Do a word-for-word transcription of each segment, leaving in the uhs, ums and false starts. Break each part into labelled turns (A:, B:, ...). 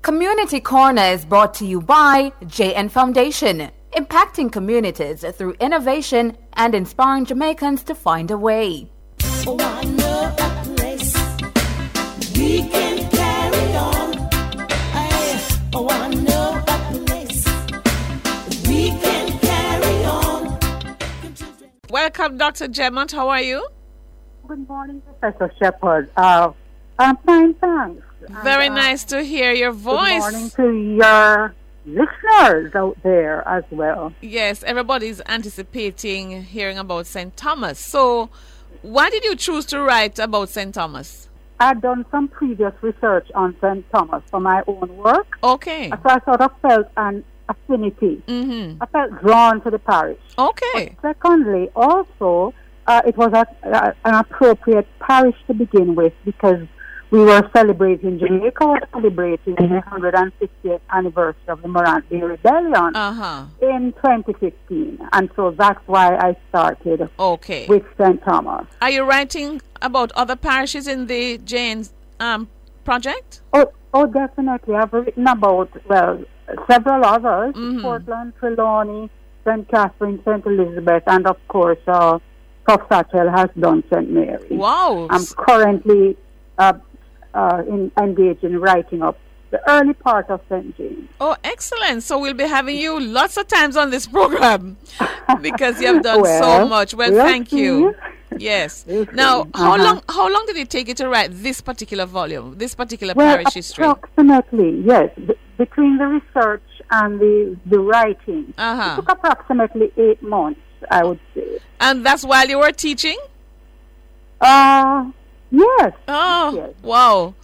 A: Community Corner is brought to you by J N Foundation, impacting communities through innovation and inspiring Jamaicans to find a way.
B: Oh, I know a place we can carry on. I, oh, I know a place we can carry on.
C: Welcome, Doctor Gemont. How are you?
D: Good morning, Professor Shepherd. Uh, I'm fine, thanks.
C: Very
D: and, uh,
C: nice to hear your voice.
D: Good morning to your listeners out there as well.
C: Yes, everybody's anticipating hearing about Saint Thomas. So, why did you choose to write about Saint Thomas?
D: I'd done some previous research on Saint Thomas for my own work.
C: Okay.
D: So I sort of felt an affinity.
C: Mm-hmm.
D: I felt drawn to the parish.
C: Okay.
D: But secondly, also, uh, it was a, a, an appropriate parish to begin with because we were celebrating, Jamaica was celebrating the one hundred fiftieth anniversary of the Morant Bay Rebellion
C: Uh-huh.
D: in twenty fifteen. And so that's why I started
C: Okay.
D: with Saint Thomas.
C: Are you writing about other parishes in the Jane's um, project?
D: Oh, oh, definitely. I've written about, well, several others,
C: Mhm.
D: Portland, Trelawney, Saint Catherine, Saint Elizabeth, and of course, uh, Tuff Satchel has done Saint Mary.
C: Wow.
D: I'm currently uh, uh, in, engaged in writing up the early part of Saint James.
C: Oh, excellent. So we'll be having you lots of times on this program because you have done
D: Well,
C: so much. Well,
D: we'll
C: thank you.
D: see.
C: Yes.
D: We'll
C: Now,
D: see.
C: how
D: Uh-huh.
C: long how long did it take you to write this particular volume, this particular
D: Well,
C: parish history?
D: approximately, yes. B- between the research and the, the writing,
C: Uh-huh.
D: it took approximately eight months, I would say.
C: And that's while you were teaching?
D: Uh, yes.
C: Oh,
D: Yes.
C: wow.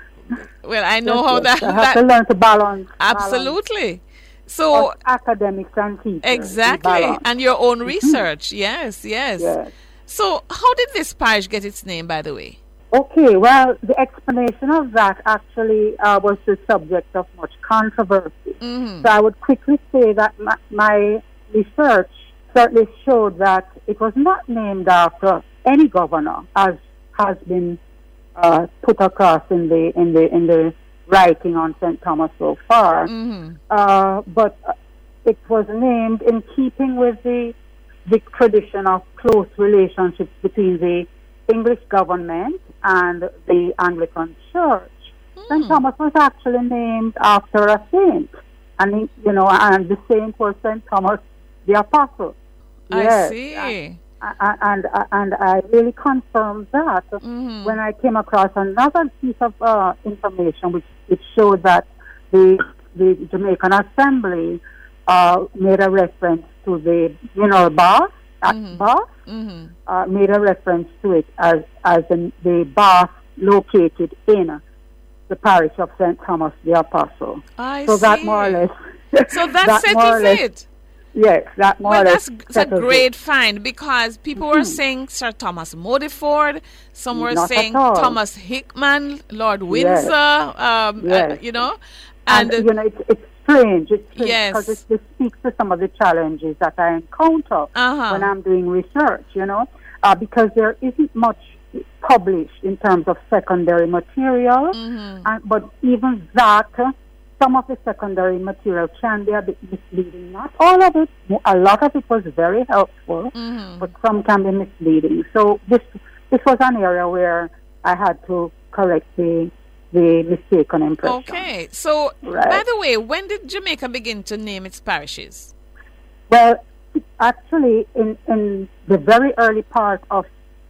C: Well, I know
D: Yes,
C: how
D: yes.
C: that,
D: I have
C: that
D: to learn to balance.
C: absolutely. So
D: balance academics and teachers.
C: exactly,
D: Balance.
C: and your own research. Yes, yes.
D: Yes.
C: So, how did this parish get its name, by the way?
D: Okay, well, the explanation of that actually uh, was the subject of much controversy.
C: Mm-hmm.
D: So I would quickly say that my, my research certainly showed that it was not named after any governor, as has been uh, put across in the in the in the writing on Saint Thomas so far.
C: Mm-hmm.
D: Uh, but uh, it was named in keeping with the the tradition of close relationships between the English government and the Anglican Church. Saint Thomas was actually named after a saint, and he- you know, and the saint was Saint Thomas the Apostle.
C: I
D: Yes,
C: see.
D: And, and and I really confirmed that
C: Mhm.
D: when I came across another piece of uh, information, which it showed that the the Jamaican Assembly uh, made a reference to the Mineral Bath at
C: Mhm.
D: Bath.
C: Mm-hmm.
D: Uh, made a reference to it as as in the bath located in the parish of Saint Thomas the Apostle.
C: I
D: So
C: see.
D: that more or less.
C: So that,
D: more or
C: settles
D: less-
C: it.
D: Yes, that more
C: Well,
D: or less.
C: that's, that's a
D: settles it.
C: great find because people were saying Sir Thomas Modiford, some were
D: Not at
C: saying
D: all.
C: Thomas Hickman, Lord
D: Yes.
C: Windsor, um, uh,
D: Yes.
C: you know,
D: And,
C: and,
D: you know, it's, it's strange. It's strange
C: Yes.
D: because it, it speaks to some of the challenges that I encounter
C: Uh-huh.
D: when I'm doing research, you know, uh, because there isn't much published in terms of secondary material.
C: Mhm.
D: And, but even that, uh, some of the secondary material can be a bit misleading. Not all of it. A lot of it was very helpful,
C: Mhm.
D: but some can be misleading. So this this was an area where I had to correct the the mistaken impression.
C: Okay, so
D: Right.
C: by the way, when did Jamaica begin to name its parishes?
D: Well, actually, in, in the very early part of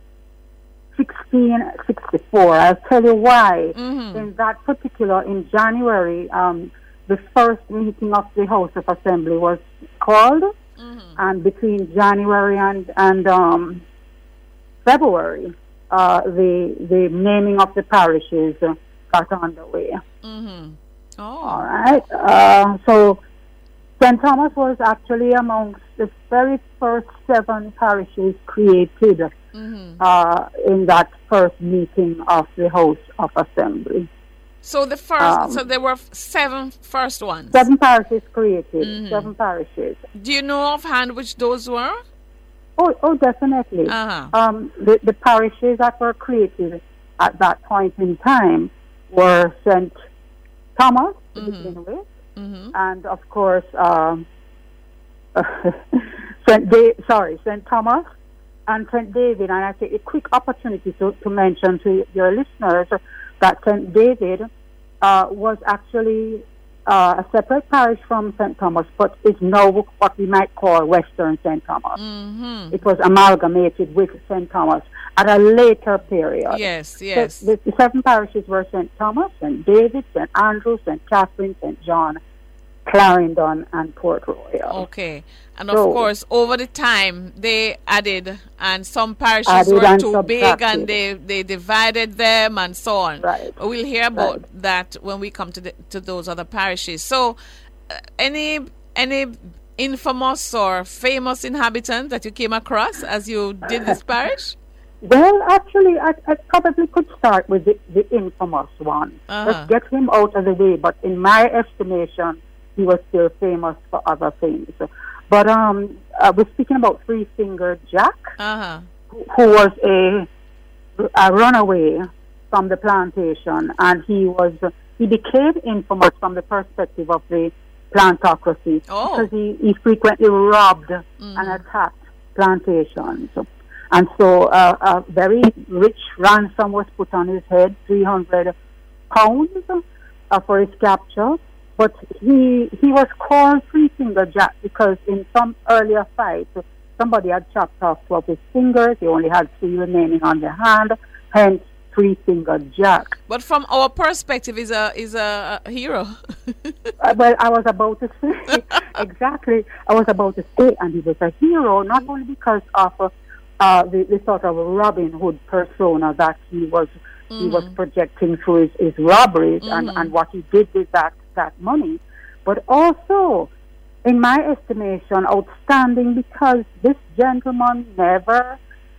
D: sixteen sixty-four, I'll tell you why.
C: Mhm.
D: In that particular, in January, um, the first meeting of the House of Assembly was called,
C: Mhm.
D: and between January and, and um, February, uh, the, the naming of the parishes uh, got underway.
C: Mhm.
D: All
C: Oh.
D: right. Uh, so Saint Thomas was actually amongst the very first seven parishes created
C: Mhm.
D: uh, in that first meeting of the House of Assembly.
C: So the first,
D: Um,
C: so there were f- seven first ones.
D: Seven parishes created.
C: Mhm.
D: Seven parishes.
C: Do you know offhand which those were?
D: Oh, oh, definitely.
C: Uh-huh.
D: Um, the, the parishes that were created at that point in time were Saint Thomas to
C: Mhm.
D: begin with,
C: Mhm.
D: and of course, um, Saint Da- sorry, Saint Thomas and Saint David. And I take a quick opportunity to, to mention to your listeners that Saint David uh, was actually uh, a separate parish from Saint Thomas, but is now what we might call Western Saint Thomas.
C: Mhm.
D: It was amalgamated with Saint Thomas at a later period.
C: Yes,
D: So
C: yes.
D: the, the seven parishes were Saint Thomas, Saint David, Saint Andrew, Saint Catherine, Saint John, Clarendon, and Port Royal.
C: Okay. And of
D: So-
C: course, over the time, they added, and some parishes
D: Added
C: were
D: and
C: too big,
D: subtracted.
C: and they, they divided them, and so on.
D: Right.
C: We'll hear about
D: Right.
C: that when we come to the, to those other parishes. So, uh, any any infamous or famous inhabitant that you came across as you did this parish?
D: Well, actually, I, I probably could start with the, the infamous one.
C: Uh-huh.
D: Let's get him out of the way. But in my estimation, he was still famous for other things. But um, uh, we're speaking about Three Finger Jack,
C: Uh-huh.
D: who, who was a, a runaway from the plantation, and he was he became infamous from the perspective of the plantocracy
C: Oh.
D: because he, he frequently robbed
C: Mhm.
D: and attacked plantations. And so uh, a very rich ransom was put on his head, three hundred pounds uh, for his capture. But he he was called Three Finger Jack because in some earlier fights, somebody had chopped off two of his fingers. He only had three remaining on the hand, hence Three Finger Jack.
C: But from our perspective, is a is a, a hero.
D: Uh, well, I was about to say, exactly, I was about to say, and he was a hero, not only because of uh, uh, the, the sort of Robin Hood persona that he was he was projecting through his, his robberies and, and what he did with that, that money, but also, in my estimation, outstanding because this gentleman never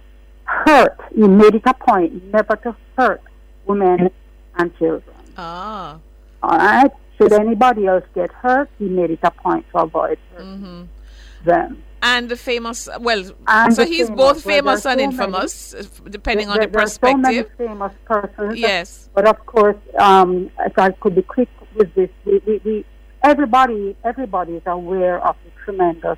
D: hurt, he made it a point never to hurt women and children.
C: Ah.
D: All right. Should anybody else get hurt, he made it a point to avoid hurting
C: Mhm.
D: them.
C: And the famous, well,
D: And
C: so
D: the
C: he's
D: famous,
C: both
D: well,
C: famous
D: there are
C: and
D: so many-
C: infamous, uh, depending on
D: There-
C: the
D: there are so many
C: perspective.
D: famous persons.
C: Yes.
D: But of course, um, if I could be quick with this, we, we, we, everybody, everybody is aware of the tremendous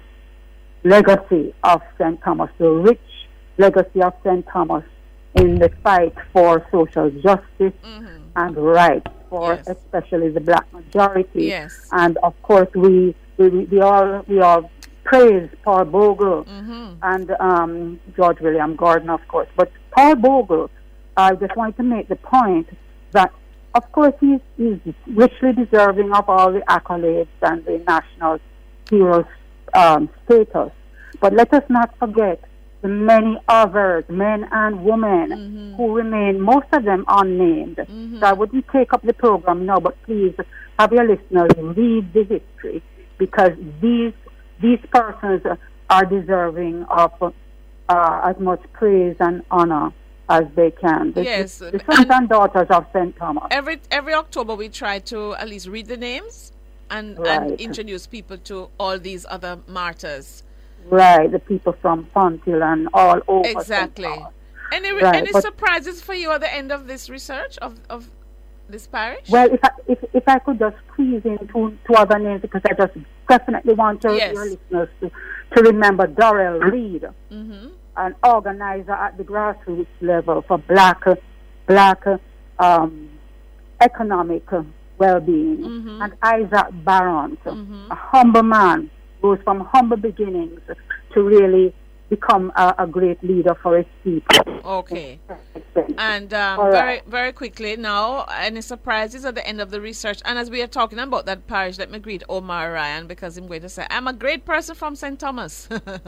D: legacy of Saint Thomas, the rich legacy of Saint Thomas in the fight for social justice
C: Mhm.
D: and rights for
C: Yes.
D: especially the black majority.
C: Yes.
D: And of course, we we, we all we all praise Paul Bogle
C: Mhm.
D: and um, George William Gordon, of course. But Paul Bogle, I just want to make the point that, of course, he's, he's richly deserving of all the accolades and the national hero um, status. But let us not forget the many others, men and women,
C: Mhm.
D: who remain, most of them unnamed.
C: Mhm.
D: So I wouldn't take up the program now, but please have your listeners read the history, because these these persons are deserving of uh, as much praise and honor as they can. The,
C: Yes,
D: the, the sons
C: and-
D: and daughters of Saint Thomas.
C: Every every October we try to at least read the names and, and
D: Right.
C: introduce people to all these other martyrs.
D: Right, the people from Fonthill and all over. Saint
C: Exactly.
D: Thomas.
C: Any
D: Right,
C: any
D: but-
C: surprises for you at the end of this research of, of this parish?
D: Well, if I, if, if I could just squeeze in two, two other names, because I just definitely want your,
C: Yes.
D: your listeners to, to remember Dorrell Reed,
C: Mm-hmm.
D: an organizer at the grassroots level for black black um, economic well-being,
C: Mhm.
D: and Isaac Barron,
C: Mhm.
D: a humble man, rose from humble beginnings to really become a, a great leader for his people.
C: Okay. And um,
D: All
C: very
D: right.
C: very quickly now, any surprises at the end of the research? And as we are talking about that parish, let me greet Omar Ryan, because I'm going to say I'm a great person from Saint Thomas.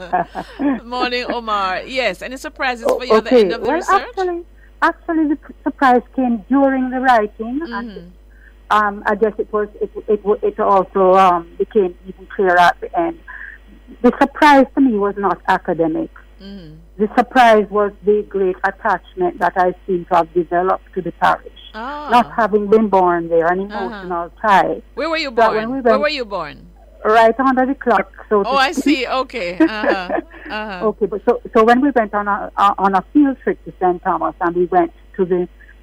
C: Morning, Omar. Yes. Any surprises for you at the end of the
D: well,
C: research?
D: actually, actually, the p- surprise came during the writing, and
C: Mhm.
D: um, I guess it was it it, wa- it also um, became even clearer at the end. The surprise to me was not academic.
C: Mhm.
D: The surprise was the great attachment that I seem to have developed to the parish.
C: Ah.
D: Not having been born there, an
C: Uh-huh.
D: emotional tie.
C: Where were you
D: That
C: born?
D: when we
C: Where
D: went-
C: were you born?
D: Right under the clock. So to
C: Oh, I
D: speak.
C: see. Okay. Uh-huh. Uh-huh.
D: Okay, but so so when we went on a uh, on a field trip to Saint Thomas, and we went to the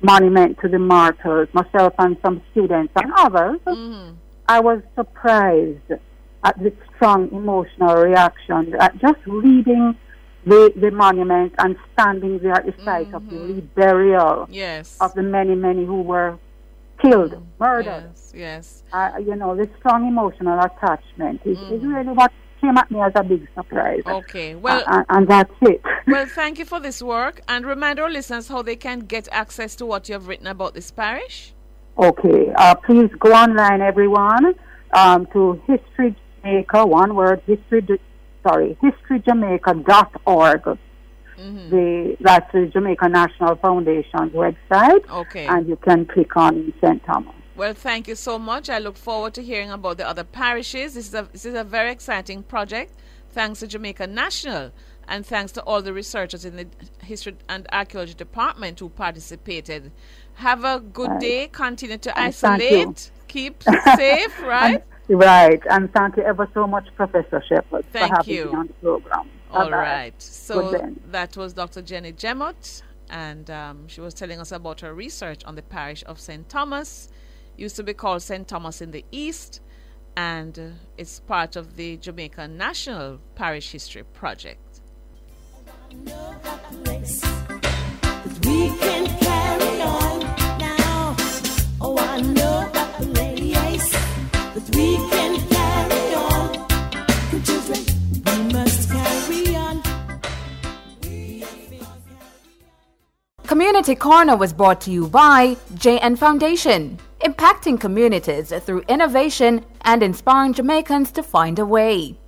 D: monument to the martyrs, myself and some students and others,
C: Mm-hmm.
D: I was surprised at the strong emotional reaction at just reading the, the monument and standing there at the site
C: Mm-hmm.
D: of the reburial
C: Yes.
D: of the many, many who were killed, murdered.
C: Yes, yes.
D: Uh, you know, the strong emotional attachment is,
C: Mm-hmm.
D: is really what came at me as a big surprise.
C: Okay. Well,
D: Uh, and that's it.
C: well, thank you for this work. And remind our listeners how they can get access to what you have written about this parish.
D: Okay, uh, please go online, everyone, um, to History Jamaica, one word, history, sorry, history jamaica dot org.
C: Mm-hmm.
D: The, that's the Jamaica National Foundation's website,
C: Okay.
D: and you can click on Saint Thomas.
C: Well, thank you so much. I look forward to hearing about the other parishes. This is a, this is a very exciting project. Thanks to Jamaica National, and thanks to all the researchers in the History and Archaeology Department who participated. Have a good
D: Right.
C: day. Continue to
D: And thank you.
C: isolate. Keep safe, right?
D: And, right, and thank you ever so much, Professor Shepherd,
C: Thank
D: for having
C: you.
D: me on the program.
C: All
D: Bye-bye.
C: right. So
D: Good then.
C: that was Doctor Jenny Gemot, and um, she was telling us about her research on the parish of Saint Thomas. Used to be called Saint Thomas in the East, and uh, it's part of the Jamaica National Parish History Project.
B: know a place that we can carry on now. Oh, I know a place that we can carry on. The children, we must carry on. We
A: Community Corner was brought to you by J N Foundation, impacting communities through innovation and inspiring Jamaicans to find a way.